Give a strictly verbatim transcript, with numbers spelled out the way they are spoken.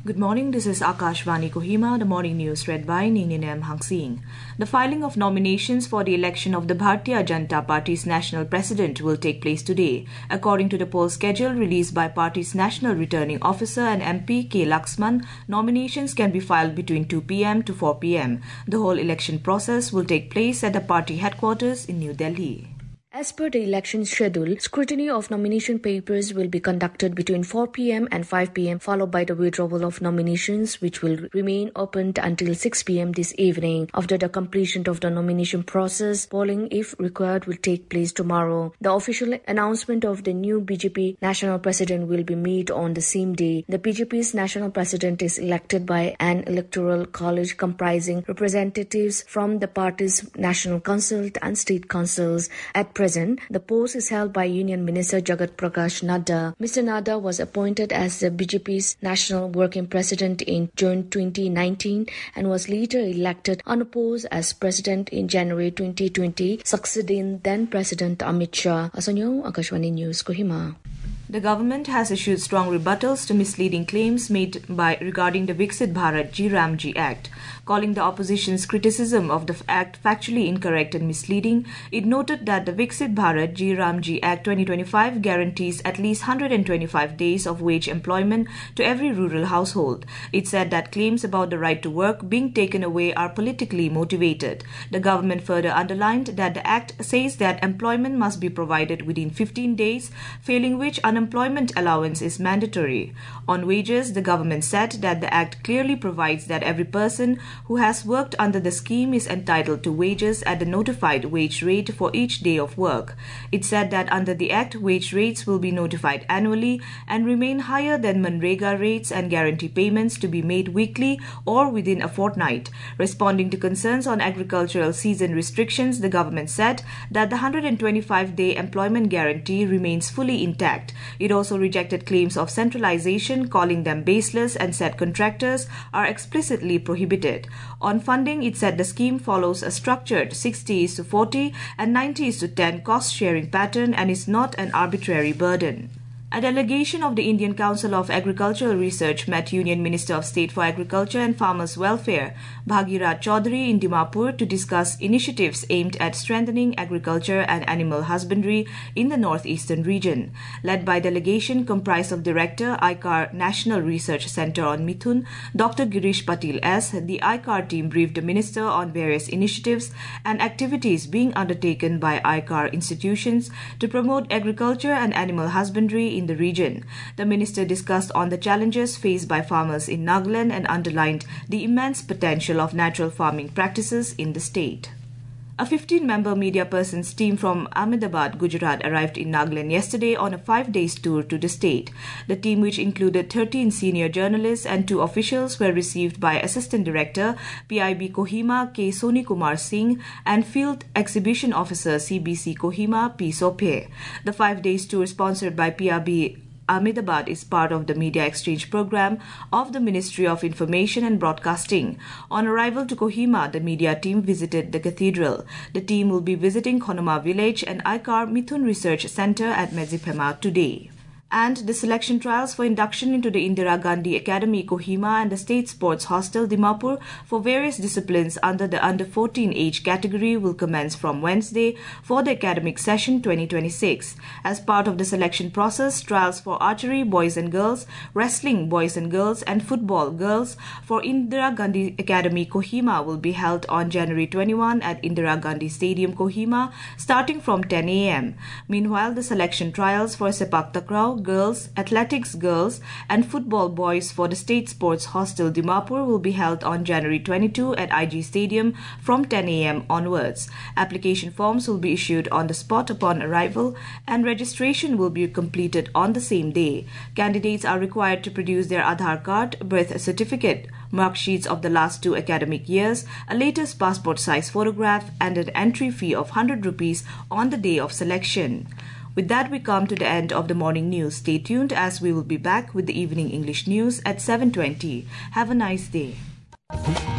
Good morning, this is Akashvani Kohima, the morning news read by Ninin M. Hangsing. The filing of nominations for the election of the Bharatiya Janata Party's national president will take place today. According to the poll schedule released by party's national returning officer and M P K. Laxman, nominations can be filed between two p.m. to four p.m. The whole election process will take place at the party headquarters in New Delhi. As per the election schedule, scrutiny of nomination papers will be conducted between four p.m. and five p.m. followed by the withdrawal of nominations, which will remain open until six p.m. this evening. After the completion of the nomination process, polling, if required, will take place tomorrow. The official announcement of the new B J P national president will be made on the same day. The B J P's national president is elected by an electoral college comprising representatives from the party's national council and state councils. At present, the post is held by Union Minister Jagat Prakash Nadda. Mister Nadda was appointed as the B J P's National Working President in June twenty nineteen and was later elected unopposed as President in January twenty twenty, succeeding then President Amit Shah. Asanyo, Akashvani News, Kohima. The government has issued strong rebuttals to misleading claims made by regarding the Viksit Bharat G Ramji Act. Calling the opposition's criticism of the act factually incorrect and misleading, it noted that the Viksit Bharat G Ramji Act twenty twenty-five guarantees at least one hundred twenty-five days of wage employment to every rural household. It said that claims about the right to work being taken away are politically motivated. The government further underlined that the act says that employment must be provided within fifteen days, failing which unemployment allowance is mandatory. On wages, the government said that the act clearly provides that every person who has worked under the scheme is entitled to wages at the notified wage rate for each day of work. It said that under the act, wage rates will be notified annually and remain higher than Manrega rates and guarantee payments to be made weekly or within a fortnight. Responding to concerns on agricultural season restrictions, the government said that the one hundred twenty-five day employment guarantee remains fully intact. It also rejected claims of centralization, calling them baseless, and said contractors are explicitly prohibited. On funding, it said the scheme follows a structured sixty is to forty and ninety is to ten cost-sharing pattern and is not an arbitrary burden. A delegation of the Indian Council of Agricultural Research met Union Minister of State for Agriculture and Farmers' Welfare, Bhagirath Chaudhary, in Dimapur to discuss initiatives aimed at strengthening agriculture and animal husbandry in the northeastern region. Led by delegation comprised of Director, I C A R National Research Centre on Mithun, Doctor Girish Patil S., the I C A R team briefed the Minister on various initiatives and activities being undertaken by I C A R institutions to promote agriculture and animal husbandry in the region. The minister discussed on the challenges faced by farmers in Nagaland and underlined the immense potential of natural farming practices in the state. A fifteen-member media persons team from Ahmedabad, Gujarat arrived in Nagaland yesterday on a five-day tour to the state. The team, which included thirteen senior journalists and two officials, were received by Assistant Director P I B Kohima K. Soni Kumar Singh and Field Exhibition Officer C B C Kohima P. Sophe. The five-day tour sponsored by P I B Ahmedabad is part of the media exchange program of the Ministry of Information and Broadcasting. On arrival to Kohima, the media team visited the cathedral. The team will be visiting Khonoma village and I C A R Mithun Research Centre at Medziphema today. And the selection trials for induction into the Indira Gandhi Academy Kohima and the State Sports Hostel Dimapur for various disciplines under the under fourteen age category will commence from Wednesday for the academic session twenty twenty-six. As part of the selection process, trials for archery boys and girls, wrestling boys and girls, and football girls for Indira Gandhi Academy Kohima will be held on January twenty-first at Indira Gandhi Stadium Kohima starting from ten a.m. Meanwhile, the selection trials for Sepak Takraw girls, athletics girls, and football boys for the State Sports Hostel Dimapur will be held on January twenty-second at I G Stadium from ten a.m. onwards. Application forms will be issued on the spot upon arrival and registration will be completed on the same day. Candidates are required to produce their Aadhaar card, birth certificate, mark sheets of the last two academic years, a latest passport size photograph, and an entry fee of one hundred rupees on the day of selection. With that, we come to the end of the morning news. Stay tuned as we will be back with the evening English news at seven twenty. Have a nice day.